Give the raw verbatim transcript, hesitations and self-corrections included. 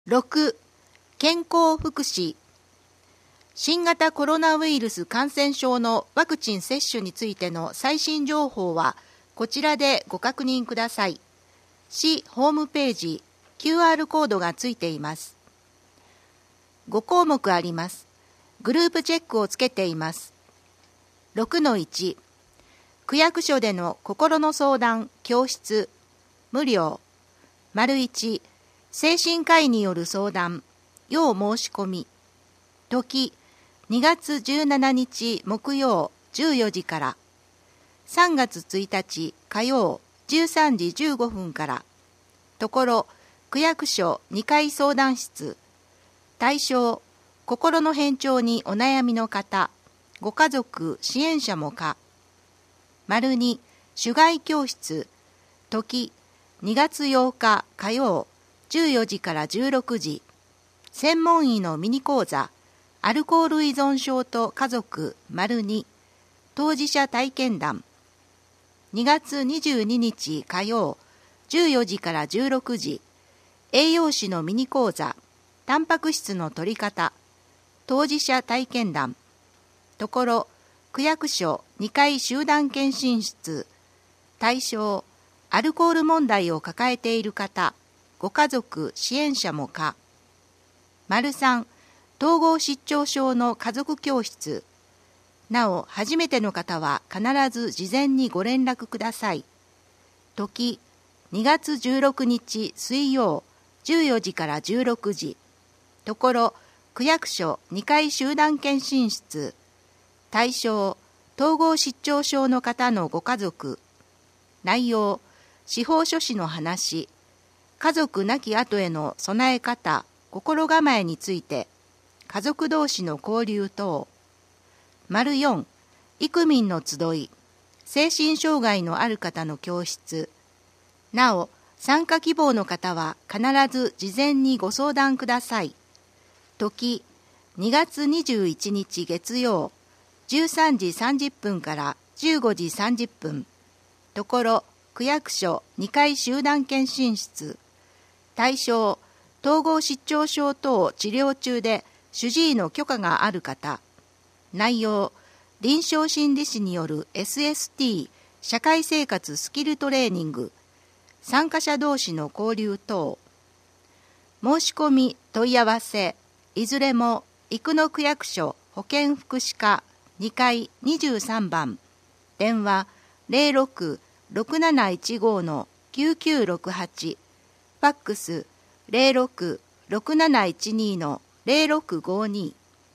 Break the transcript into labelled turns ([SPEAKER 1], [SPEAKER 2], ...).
[SPEAKER 1] ろく. 健康福祉。新型コロナウイルス感染症のワクチン接種についての最新情報はこちらでご確認ください。市ホームページ キューアール コードがついています。ご項目あります。グループチェックをつけています。ろくのいち. 区役所での心の相談教室無料。丸いち. 精神科医による相談要申し込み。時にがつじゅうしちにち木曜じゅうよじからさんがつついたち火曜じゅうさんじじゅうごふんから。ところ区役所にかい相談室。対象心の変調にお悩みの方、ご家族支援者もか。丸に手外教室。時にがつようか火曜じゅうよじからじゅうろくじ。専門医のミニ講座アルコール依存症と家族丸に当事者体験談。にがつにじゅうににち火曜じゅうよじからじゅうろくじ。栄養士のミニ講座タンパク質の摂り方当事者体験談。ところ区役所にかい集団検診室。対象アルコール問題を抱えている方、ご家族支援者もか。丸さん統合失調症の家族教室。なお初めての方は必ず事前にご連絡ください。時にがつじゅうろくにち水曜じゅうよじからじゅうろくじ。ところ区役所にかい集団検診室。対象統合失調症の方のご家族。内容司法書士の話、家族亡き後への備え方心構えについて、家族同士の交流等。丸よん. イクミンの集い精神障害のある方の教室。なお参加希望の方は必ず事前にご相談ください。時にがつにじゅういちにち月曜じゅうさんじさんじゅっぷんからじゅうごじさんじゅっぷん。ところ区役所にかい集団検診室。対象統合失調症等治療中で主治医の許可がある方。内容臨床心理士による エスエスティー 社会生活スキルトレーニング。参加者同士の交流等。申し込み問い合わせいずれも生野区役所保健福祉課にかいにじゅうさんばん。電話 ゼロろく ろくなないちご きゅうきゅうろくはち。ファックス ゼロろく ろくなないちに ゼロろくごに。